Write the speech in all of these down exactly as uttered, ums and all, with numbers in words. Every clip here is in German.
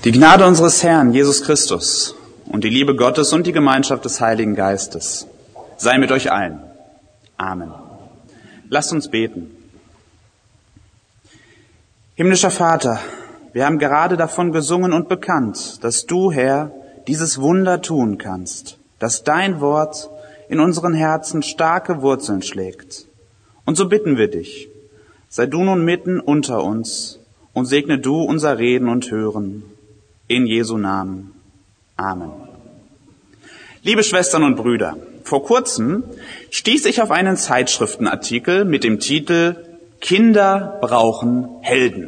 Die Gnade unseres Herrn Jesus Christus und die Liebe Gottes und die Gemeinschaft des Heiligen Geistes sei mit euch allen. Amen. Lasst uns beten. Himmlischer Vater, wir haben gerade davon gesungen und bekannt, dass du, Herr, dieses Wunder tun kannst, dass dein Wort in unseren Herzen starke Wurzeln schlägt. Und so bitten wir dich, sei du nun mitten unter uns und segne du unser Reden und Hören. In Jesu Namen. Amen. Liebe Schwestern und Brüder, vor kurzem stieß ich auf einen Zeitschriftenartikel mit dem Titel Kinder brauchen Helden.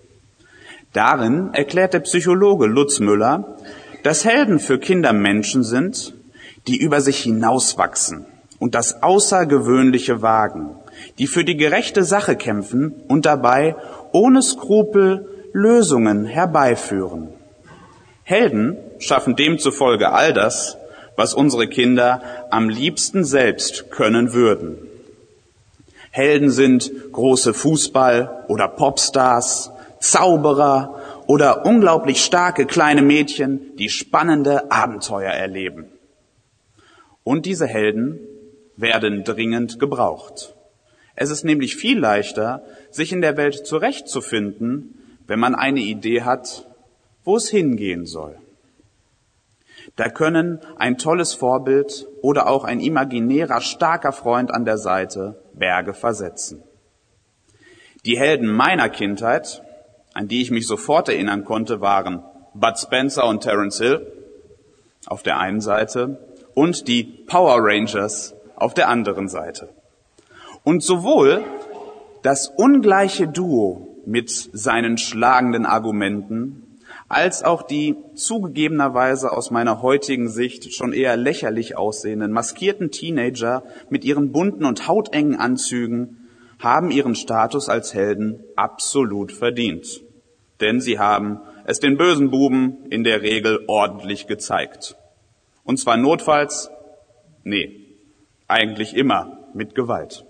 Darin erklärt der Psychologe Lutz Müller, dass Helden für Kinder Menschen sind, die über sich hinauswachsen und das Außergewöhnliche wagen, die für die gerechte Sache kämpfen und dabei ohne Skrupel Lösungen herbeiführen. Helden schaffen demzufolge all das, was unsere Kinder am liebsten selbst können würden. Helden sind große Fußball- oder Popstars, Zauberer oder unglaublich starke kleine Mädchen, die spannende Abenteuer erleben. Und diese Helden werden dringend gebraucht. Es ist nämlich viel leichter, sich in der Welt zurechtzufinden, wenn man eine Idee hat, wo es hingehen soll. Da können ein tolles Vorbild oder auch ein imaginärer, starker Freund an der Seite Berge versetzen. Die Helden meiner Kindheit, an die ich mich sofort erinnern konnte, waren Bud Spencer und Terence Hill auf der einen Seite und die Power Rangers auf der anderen Seite. Und sowohl das ungleiche Duo mit seinen schlagenden Argumenten als auch die zugegebenerweise aus meiner heutigen Sicht schon eher lächerlich aussehenden maskierten Teenager mit ihren bunten und hautengen Anzügen haben ihren Status als Helden absolut verdient. Denn sie haben es den bösen Buben in der Regel ordentlich gezeigt. Und zwar notfalls, nee, eigentlich immer mit Gewalt.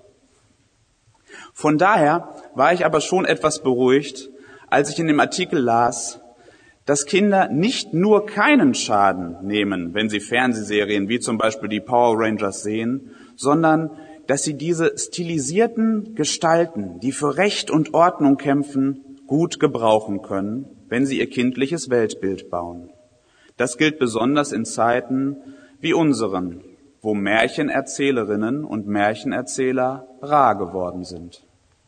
Von daher war ich aber schon etwas beruhigt, als ich in dem Artikel las, dass Kinder nicht nur keinen Schaden nehmen, wenn sie Fernsehserien wie zum Beispiel die Power Rangers sehen, sondern dass sie diese stilisierten Gestalten, die für Recht und Ordnung kämpfen, gut gebrauchen können, wenn sie ihr kindliches Weltbild bauen. Das gilt besonders in Zeiten wie unseren, wo Märchenerzählerinnen und Märchenerzähler rar geworden sind.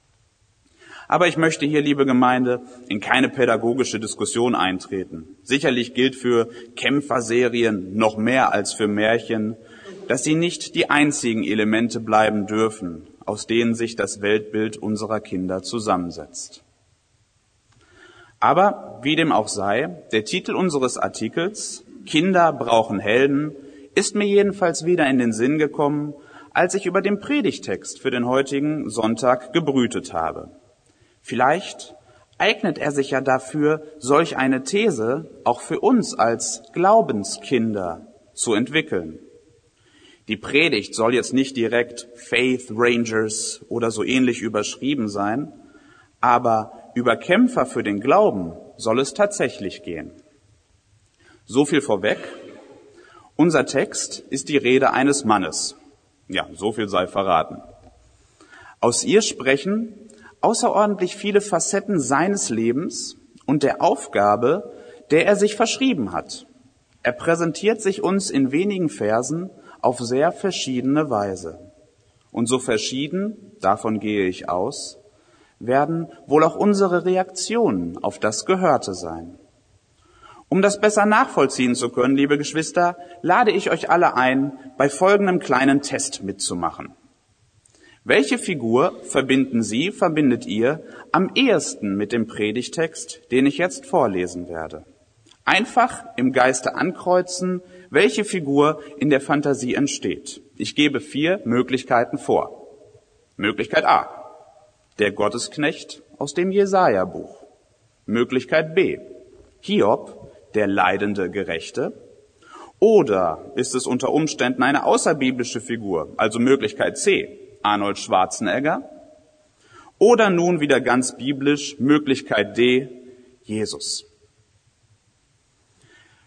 Aber ich möchte hier, liebe Gemeinde, in keine pädagogische Diskussion eintreten. Sicherlich gilt für Kämpferserien noch mehr als für Märchen, dass sie nicht die einzigen Elemente bleiben dürfen, aus denen sich das Weltbild unserer Kinder zusammensetzt. Aber wie dem auch sei, der Titel unseres Artikels, Kinder brauchen Helden, ist mir jedenfalls wieder in den Sinn gekommen, als ich über den Predigtext für den heutigen Sonntag gebrütet habe. Vielleicht eignet er sich ja dafür, solch eine These auch für uns als Glaubenskinder zu entwickeln. Die Predigt soll jetzt nicht direkt Faith Rangers oder so ähnlich überschrieben sein, aber über Kämpfer für den Glauben soll es tatsächlich gehen. So viel vorweg. Unser Text ist die Rede eines Mannes. Ja, so viel sei verraten. Aus ihr sprechen außerordentlich viele Facetten seines Lebens und der Aufgabe, der er sich verschrieben hat. Er präsentiert sich uns in wenigen Versen auf sehr verschiedene Weise. Und so verschieden, davon gehe ich aus, werden wohl auch unsere Reaktionen auf das Gehörte sein. Um das besser nachvollziehen zu können, liebe Geschwister, lade ich euch alle ein, bei folgendem kleinen Test mitzumachen. Welche Figur verbinden Sie, verbindet ihr am ehesten mit dem Predigtext, den ich jetzt vorlesen werde? Einfach im Geiste ankreuzen, welche Figur in der Fantasie entsteht. Ich gebe vier Möglichkeiten vor. Möglichkeit A: der Gottesknecht aus dem Jesaja-Buch. Möglichkeit B: Hiob, der leidende Gerechte. Oder ist es unter Umständen eine außerbiblische Figur, also Möglichkeit C: Arnold Schwarzenegger. Oder nun wieder ganz biblisch, Möglichkeit D: Jesus.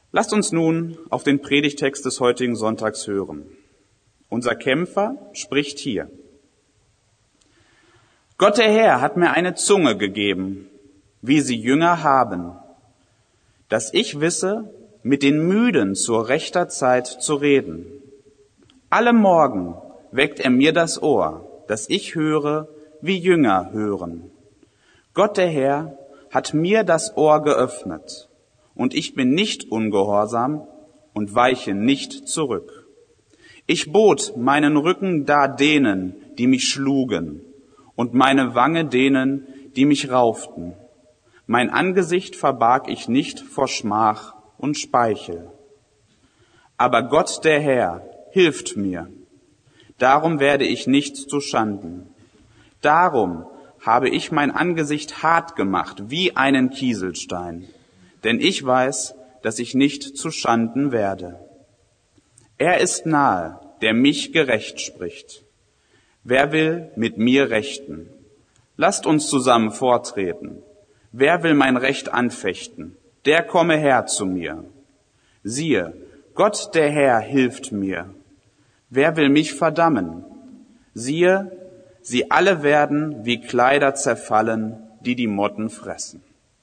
Lasst uns nun auf den Predigtext des heutigen Sonntags hören. Unser Kämpfer spricht hier. Gott der Herr hat mir eine Zunge gegeben, wie sie Jünger haben, dass ich wisse, mit den Müden zur rechter Zeit zu reden. Alle Morgen weckt er mir das Ohr, dass ich höre, wie Jünger hören. Gott der Herr hat mir das Ohr geöffnet, und ich bin nicht ungehorsam und weiche nicht zurück. Ich bot meinen Rücken dar denen, die mich schlugen, und meine Wange denen, die mich rauften. Mein Angesicht verbarg ich nicht vor Schmach und Speichel. Aber Gott der Herr hilft mir. Darum werde ich nicht zu Schanden. Darum habe ich mein Angesicht hart gemacht, wie einen Kieselstein. Denn ich weiß, dass ich nicht zu Schanden werde. Er ist nahe, der mich gerecht spricht. Wer will mit mir rechten? Lasst uns zusammen vortreten. Wer will mein Recht anfechten? Der komme her zu mir. Siehe, Gott der Herr hilft mir. Wer will mich verdammen? Siehe, sie alle werden wie Kleider zerfallen, die die Motten fressen.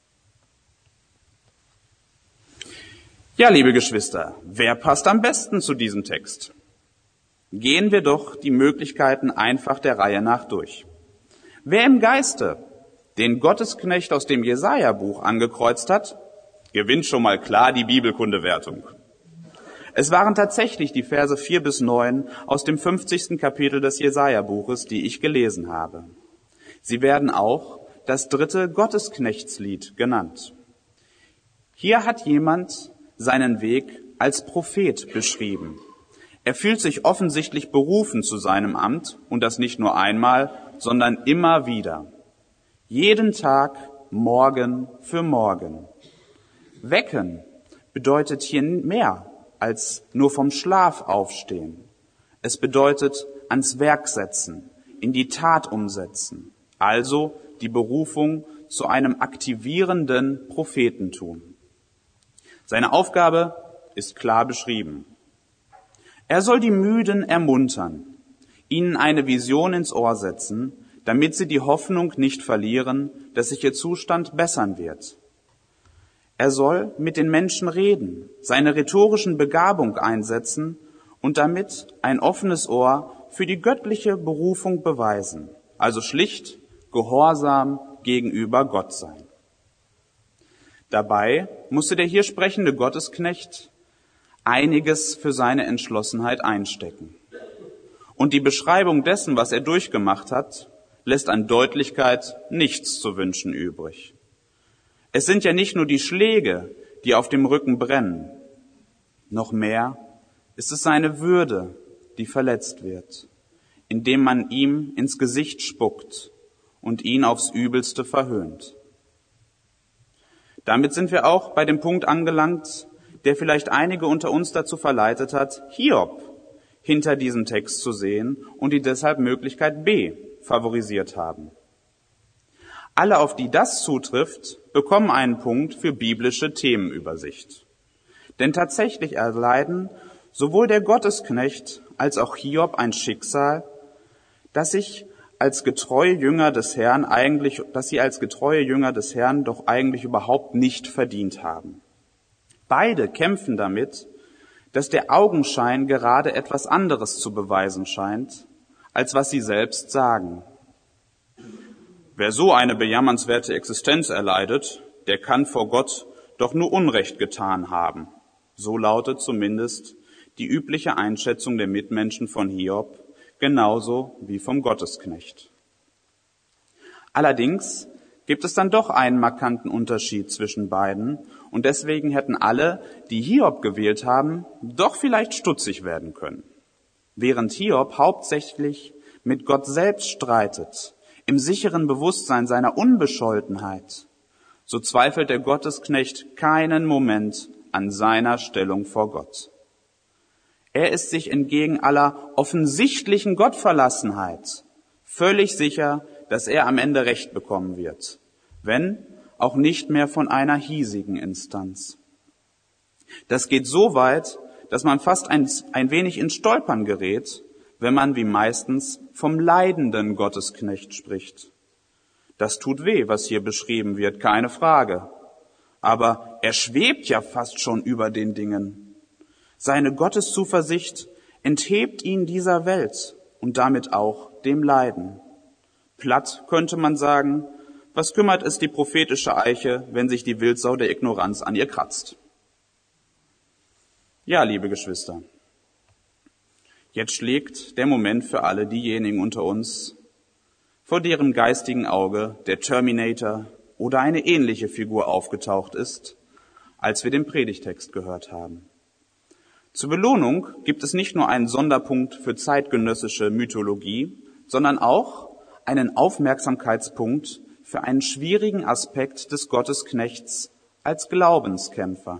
Ja, liebe Geschwister, wer passt am besten zu diesem Text? Gehen wir doch die Möglichkeiten einfach der Reihe nach durch. Wer im Geiste den Gottesknecht aus dem Jesaja-Buch angekreuzt hat, gewinnt schon mal klar die Bibelkundewertung. Es waren tatsächlich die Verse vier bis neun aus dem fünfzigsten Kapitel des Jesaja-Buches, die ich gelesen habe. Sie werden auch das dritte Gottesknechtslied genannt. Hier hat jemand seinen Weg als Prophet beschrieben. Er fühlt sich offensichtlich berufen zu seinem Amt, und das nicht nur einmal, sondern immer wieder. Jeden Tag, Morgen für Morgen. Wecken bedeutet hier mehr als nur vom Schlaf aufstehen. Es bedeutet ans Werk setzen, in die Tat umsetzen, also die Berufung zu einem aktivierenden Prophetentum. Seine Aufgabe ist klar beschrieben. Er soll die Müden ermuntern, ihnen eine Vision ins Ohr setzen, damit sie die Hoffnung nicht verlieren, dass sich ihr Zustand bessern wird. Er soll mit den Menschen reden, seine rhetorischen Begabung einsetzen und damit ein offenes Ohr für die göttliche Berufung beweisen, also schlicht gehorsam gegenüber Gott sein. Dabei musste der hier sprechende Gottesknecht einiges für seine Entschlossenheit einstecken. Und die Beschreibung dessen, was er durchgemacht hat, lässt an Deutlichkeit nichts zu wünschen übrig. Es sind ja nicht nur die Schläge, die auf dem Rücken brennen. Noch mehr ist es seine Würde, die verletzt wird, indem man ihm ins Gesicht spuckt und ihn aufs Übelste verhöhnt. Damit sind wir auch bei dem Punkt angelangt, der vielleicht einige unter uns dazu verleitet hat, Hiob hinter diesem Text zu sehen und die deshalb Möglichkeit B favorisiert haben. Alle, auf die das zutrifft, bekommen einen Punkt für biblische Themenübersicht. Denn tatsächlich erleiden sowohl der Gottesknecht als auch Hiob ein Schicksal, das sich als getreue Jünger des Herrn eigentlich, dass sie als getreue Jünger des Herrn doch eigentlich überhaupt nicht verdient haben. Beide kämpfen damit, dass der Augenschein gerade etwas anderes zu beweisen scheint, als was sie selbst sagen. Wer so eine bejammernswerte Existenz erleidet, der kann vor Gott doch nur Unrecht getan haben. So lautet zumindest die übliche Einschätzung der Mitmenschen von Hiob, genauso wie vom Gottesknecht. Allerdings gibt es dann doch einen markanten Unterschied zwischen beiden, und deswegen hätten alle, die Hiob gewählt haben, doch vielleicht stutzig werden können. Während Hiob hauptsächlich mit Gott selbst streitet, im sicheren Bewusstsein seiner Unbescholtenheit, so zweifelt der Gottesknecht keinen Moment an seiner Stellung vor Gott. Er ist sich entgegen aller offensichtlichen Gottverlassenheit völlig sicher, dass er am Ende Recht bekommen wird, wenn auch nicht mehr von einer hiesigen Instanz. Das geht so weit, dass man fast ein, ein wenig ins Stolpern gerät, wenn man wie meistens vom leidenden Gottesknecht spricht. Das tut weh, was hier beschrieben wird, keine Frage. Aber er schwebt ja fast schon über den Dingen. Seine Gotteszuversicht enthebt ihn dieser Welt und damit auch dem Leiden. Platt könnte man sagen, was kümmert es die prophetische Eiche, wenn sich die Wildsau der Ignoranz an ihr kratzt? Ja, liebe Geschwister, jetzt schlägt der Moment für alle diejenigen unter uns, vor deren geistigen Auge der Terminator oder eine ähnliche Figur aufgetaucht ist, als wir den Predigtext gehört haben. Zur Belohnung gibt es nicht nur einen Sonderpunkt für zeitgenössische Mythologie, sondern auch einen Aufmerksamkeitspunkt für einen schwierigen Aspekt des Gottesknechts als Glaubenskämpfer.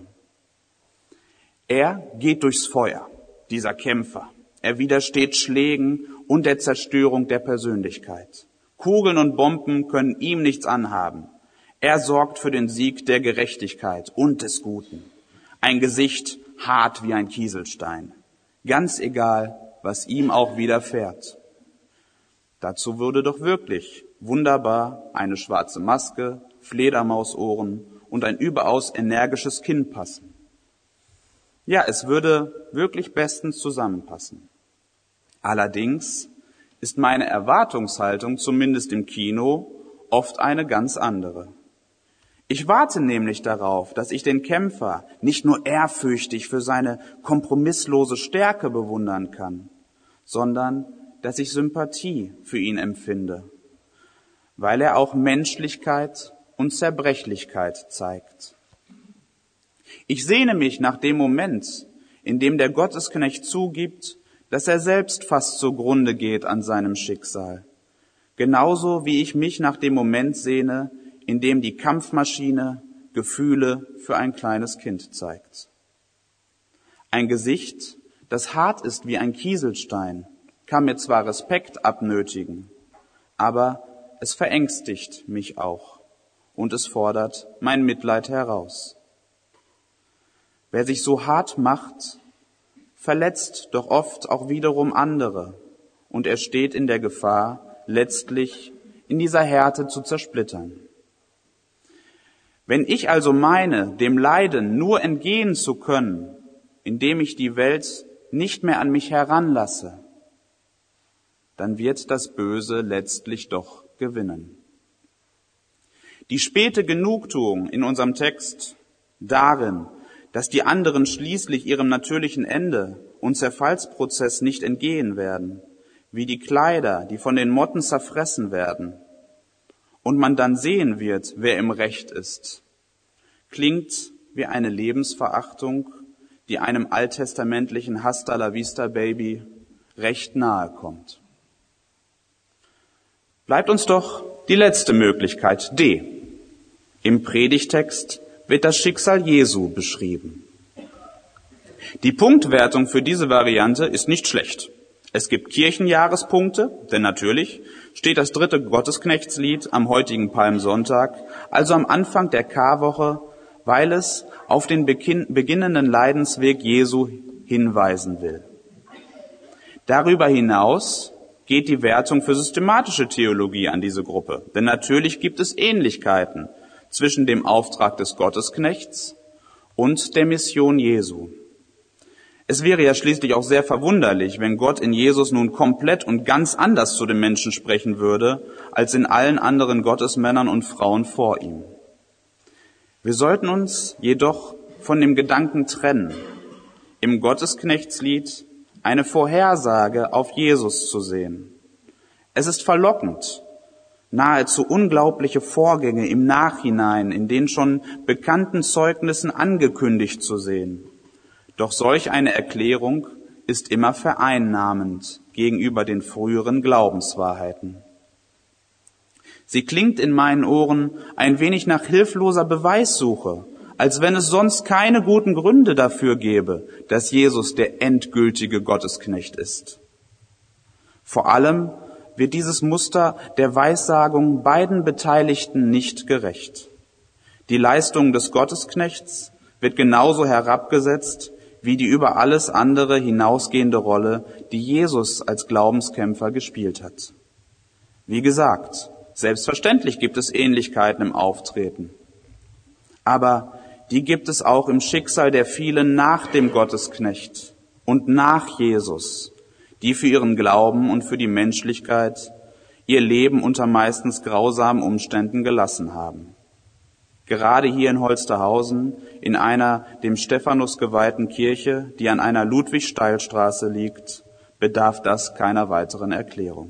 Er geht durchs Feuer, dieser Kämpfer. Er widersteht Schlägen und der Zerstörung der Persönlichkeit. Kugeln und Bomben können ihm nichts anhaben. Er sorgt für den Sieg der Gerechtigkeit und des Guten. Ein Gesicht hart wie ein Kieselstein. Ganz egal, was ihm auch widerfährt. Dazu würde doch wirklich wunderbar eine schwarze Maske, Fledermausohren und ein überaus energisches Kinn passen. Ja, es würde wirklich bestens zusammenpassen. Allerdings ist meine Erwartungshaltung, zumindest im Kino, oft eine ganz andere. Ich warte nämlich darauf, dass ich den Kämpfer nicht nur ehrfürchtig für seine kompromisslose Stärke bewundern kann, sondern dass ich Sympathie für ihn empfinde, weil er auch Menschlichkeit und Zerbrechlichkeit zeigt. Ich sehne mich nach dem Moment, in dem der Gottesknecht zugibt, dass er selbst fast zugrunde geht an seinem Schicksal. Genauso wie ich mich nach dem Moment sehne, in dem die Kampfmaschine Gefühle für ein kleines Kind zeigt. Ein Gesicht, das hart ist wie ein Kieselstein, kann mir zwar Respekt abnötigen, aber es verängstigt mich auch und es fordert mein Mitleid heraus. Wer sich so hart macht, verletzt doch oft auch wiederum andere und er steht in der Gefahr, letztlich in dieser Härte zu zersplittern. Wenn ich also meine, dem Leiden nur entgehen zu können, indem ich die Welt nicht mehr an mich heranlasse, dann wird das Böse letztlich doch gewinnen. Die späte Genugtuung in unserem Text darin, dass die anderen schließlich ihrem natürlichen Ende und Zerfallsprozess nicht entgehen werden, wie die Kleider, die von den Motten zerfressen werden, und man dann sehen wird, wer im Recht ist, klingt wie eine Lebensverachtung, die einem alttestamentlichen Hasta la vista Baby recht nahe kommt. Bleibt uns doch die letzte Möglichkeit, D. Im Predigtext wird das Schicksal Jesu beschrieben. Die Punktwertung für diese Variante ist nicht schlecht. Es gibt Kirchenjahrespunkte, denn natürlich steht das dritte Gottesknechtslied am heutigen Palmsonntag, also am Anfang der Karwoche, weil es auf den beginnenden Leidensweg Jesu hinweisen will. Darüber hinaus geht die Wertung für systematische Theologie an diese Gruppe, denn natürlich gibt es Ähnlichkeiten zwischen dem Auftrag des Gottesknechts und der Mission Jesu. Es wäre ja schließlich auch sehr verwunderlich, wenn Gott in Jesus nun komplett und ganz anders zu den Menschen sprechen würde, als in allen anderen Gottesmännern und Frauen vor ihm. Wir sollten uns jedoch von dem Gedanken trennen, im Gottesknechtslied eine Vorhersage auf Jesus zu sehen. Es ist verlockend, nahezu unglaubliche Vorgänge im Nachhinein in den schon bekannten Zeugnissen angekündigt zu sehen. Doch solch eine Erklärung ist immer vereinnahmend gegenüber den früheren Glaubenswahrheiten. Sie klingt in meinen Ohren ein wenig nach hilfloser Beweissuche, als wenn es sonst keine guten Gründe dafür gäbe, dass Jesus der endgültige Gottesknecht ist. Vor allem wird dieses Muster der Weissagung beiden Beteiligten nicht gerecht. Die Leistungen des Gottesknechts wird genauso herabgesetzt wie die über alles andere hinausgehende Rolle, die Jesus als Glaubenskämpfer gespielt hat. Wie gesagt, selbstverständlich gibt es Ähnlichkeiten im Auftreten. Aber die gibt es auch im Schicksal der vielen nach dem Gottesknecht und nach Jesus, die für ihren Glauben und für die Menschlichkeit ihr Leben unter meistens grausamen Umständen gelassen haben. Gerade hier in Holsterhausen, in einer dem Stephanus geweihten Kirche, die an einer Ludwig-Steil-Straße liegt, bedarf das keiner weiteren Erklärung.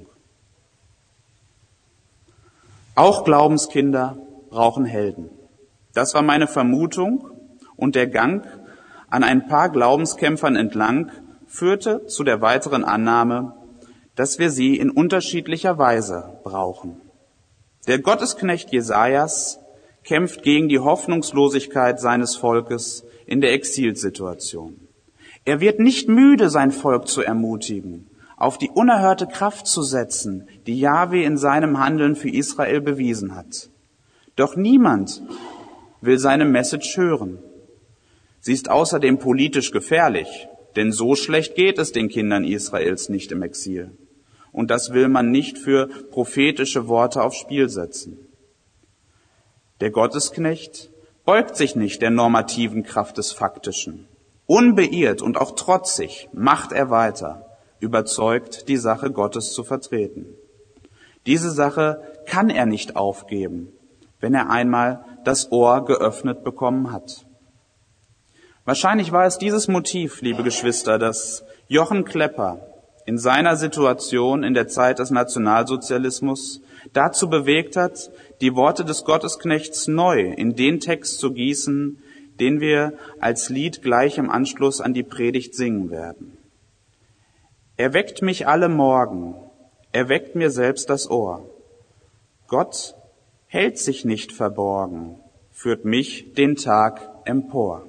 Auch Glaubenskinder brauchen Helden. Das war meine Vermutung, und der Gang an ein paar Glaubenskämpfern entlang führte zu der weiteren Annahme, dass wir sie in unterschiedlicher Weise brauchen. Der Gottesknecht Jesajas kämpft gegen die Hoffnungslosigkeit seines Volkes in der Exilsituation. Er wird nicht müde, sein Volk zu ermutigen, auf die unerhörte Kraft zu setzen, die Jahwe in seinem Handeln für Israel bewiesen hat. Doch niemand will seine Message hören. Sie ist außerdem politisch gefährlich, denn so schlecht geht es den Kindern Israels nicht im Exil. Und das will man nicht für prophetische Worte aufs Spiel setzen. Der Gottesknecht beugt sich nicht der normativen Kraft des Faktischen. Unbeirrt und auch trotzig macht er weiter, überzeugt, die Sache Gottes zu vertreten. Diese Sache kann er nicht aufgeben, wenn er einmal das Ohr geöffnet bekommen hat. Wahrscheinlich war es dieses Motiv, liebe Geschwister, das Jochen Klepper in seiner Situation in der Zeit des Nationalsozialismus dazu bewegt hat, die Worte des Gottesknechts neu in den Text zu gießen, den wir als Lied gleich im Anschluss an die Predigt singen werden. Er weckt mich alle Morgen, er weckt mir selbst das Ohr. Gott hält sich nicht verborgen, führt mich den Tag empor.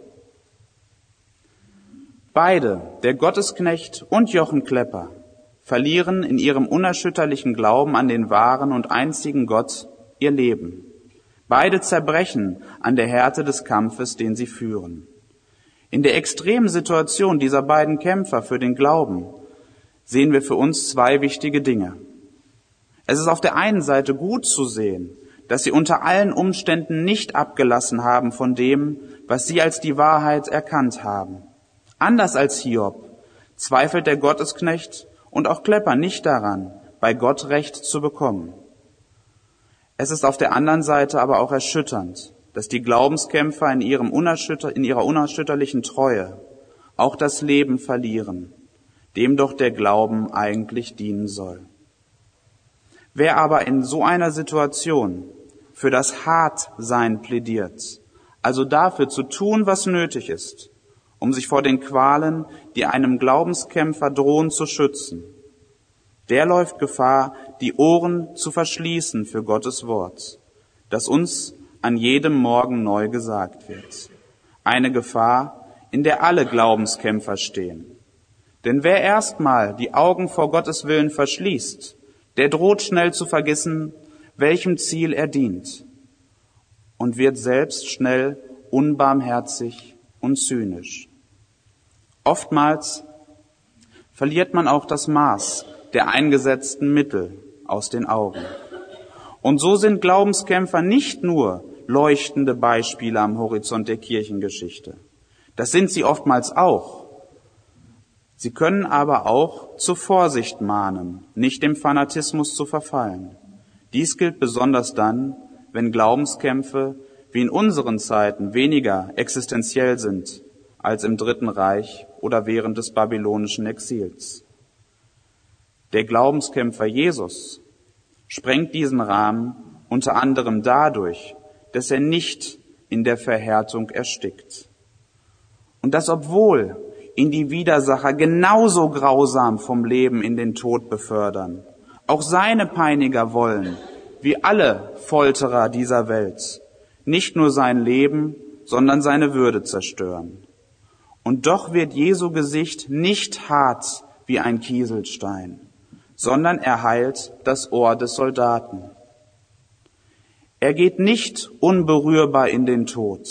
Beide, der Gottesknecht und Jochen Klepper, verlieren in ihrem unerschütterlichen Glauben an den wahren und einzigen Gott ihr Leben. Beide zerbrechen an der Härte des Kampfes, den sie führen. In der extremen Situation dieser beiden Kämpfer für den Glauben sehen wir für uns zwei wichtige Dinge. Es ist auf der einen Seite gut zu sehen, dass sie unter allen Umständen nicht abgelassen haben von dem, was sie als die Wahrheit erkannt haben. Anders als Hiob zweifelt der Gottesknecht und auch Klepper nicht daran, bei Gott Recht zu bekommen. Es ist auf der anderen Seite aber auch erschütternd, dass die Glaubenskämpfer in, ihrem unerschütter, in ihrer unerschütterlichen Treue auch das Leben verlieren, dem doch der Glauben eigentlich dienen soll. Wer aber in so einer Situation für das Hartsein plädiert, also dafür zu tun, was nötig ist, um sich vor den Qualen, die einem Glaubenskämpfer drohen, zu schützen, der läuft Gefahr, die Ohren zu verschließen für Gottes Wort, das uns an jedem Morgen neu gesagt wird. Eine Gefahr, in der alle Glaubenskämpfer stehen. Denn wer erstmal die Augen vor Gottes Willen verschließt, der droht schnell zu vergessen, welchem Ziel er dient, und wird selbst schnell unbarmherzig und zynisch. Oftmals verliert man auch das Maß der eingesetzten Mittel aus den Augen. Und so sind Glaubenskämpfer nicht nur leuchtende Beispiele am Horizont der Kirchengeschichte. Das sind sie oftmals auch. Sie können aber auch zur Vorsicht mahnen, nicht dem Fanatismus zu verfallen. Dies gilt besonders dann, wenn Glaubenskämpfe wie in unseren Zeiten weniger existenziell sind als im Dritten Reich oder während des babylonischen Exils. Der Glaubenskämpfer Jesus sprengt diesen Rahmen unter anderem dadurch, dass er nicht in der Verhärtung erstickt. Und das, obwohl ihn die Widersacher genauso grausam vom Leben in den Tod befördern. Auch seine Peiniger wollen, wie alle Folterer dieser Welt, nicht nur sein Leben, sondern seine Würde zerstören. Und doch wird Jesu Gesicht nicht hart wie ein Kieselstein, sondern er heilt das Ohr des Soldaten. Er geht nicht unberührbar in den Tod,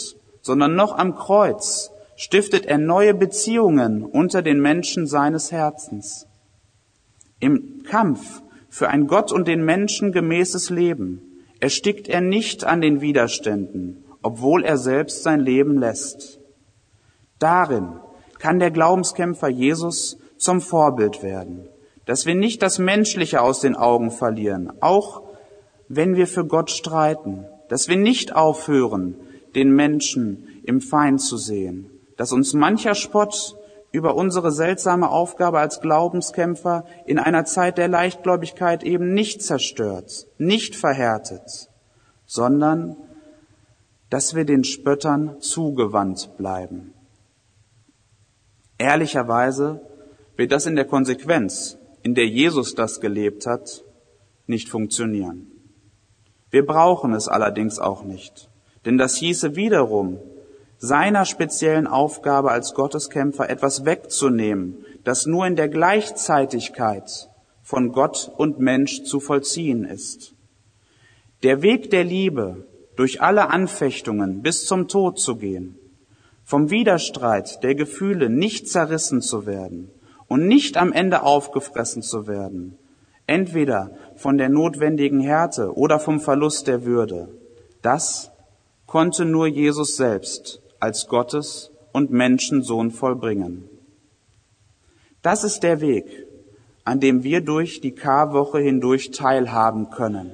sondern noch am Kreuz stiftet er neue Beziehungen unter den Menschen seines Herzens. Im Kampf für ein Gott und den Menschen gemäßes Leben erstickt er nicht an den Widerständen, obwohl er selbst sein Leben lässt. Darin kann der Glaubenskämpfer Jesus zum Vorbild werden, dass wir nicht das Menschliche aus den Augen verlieren, auch wenn wir für Gott streiten, dass wir nicht aufhören, den Menschen im Feind zu sehen, dass uns mancher Spott über unsere seltsame Aufgabe als Glaubenskämpfer in einer Zeit der Leichtgläubigkeit eben nicht zerstört, nicht verhärtet, sondern dass wir den Spöttern zugewandt bleiben. Ehrlicherweise wird das in der Konsequenz, in der Jesus das gelebt hat, nicht funktionieren. Wir brauchen es allerdings auch nicht, denn das hieße wiederum, seiner speziellen Aufgabe als Gotteskämpfer etwas wegzunehmen, das nur in der Gleichzeitigkeit von Gott und Mensch zu vollziehen ist. Der Weg der Liebe, durch alle Anfechtungen bis zum Tod zu gehen, vom Widerstreit der Gefühle nicht zerrissen zu werden und nicht am Ende aufgefressen zu werden, entweder von der notwendigen Härte oder vom Verlust der Würde, das konnte nur Jesus selbst als Gottes und Menschensohn vollbringen. Das ist der Weg, an dem wir durch die Karwoche hindurch teilhaben können,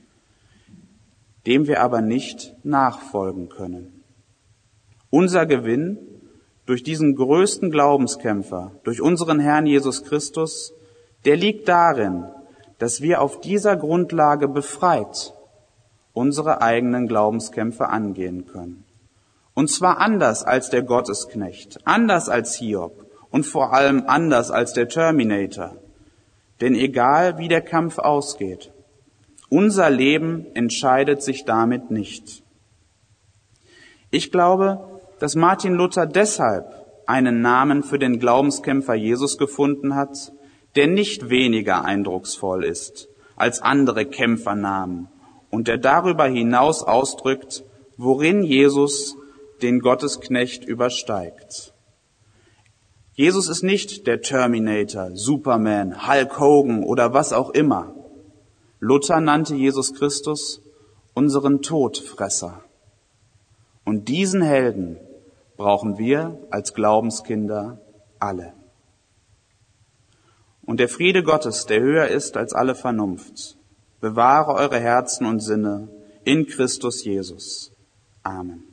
dem wir aber nicht nachfolgen können. Unser Gewinn durch diesen größten Glaubenskämpfer, durch unseren Herrn Jesus Christus, der liegt darin, dass wir auf dieser Grundlage befreit unsere eigenen Glaubenskämpfe angehen können. Und zwar anders als der Gottesknecht, anders als Hiob und vor allem anders als der Terminator. Denn egal wie der Kampf ausgeht, unser Leben entscheidet sich damit nicht. Ich glaube, dass Martin Luther deshalb einen Namen für den Glaubenskämpfer Jesus gefunden hat, der nicht weniger eindrucksvoll ist als andere Kämpfernamen und der darüber hinaus ausdrückt, worin Jesus den Gottesknecht übersteigt. Jesus ist nicht der Terminator, Superman, Hulk Hogan oder was auch immer. Luther nannte Jesus Christus unseren Todfresser. Und diesen Helden brauchen wir als Glaubenskinder alle. Und der Friede Gottes, der höher ist als alle Vernunft, bewahre eure Herzen und Sinne in Christus Jesus. Amen.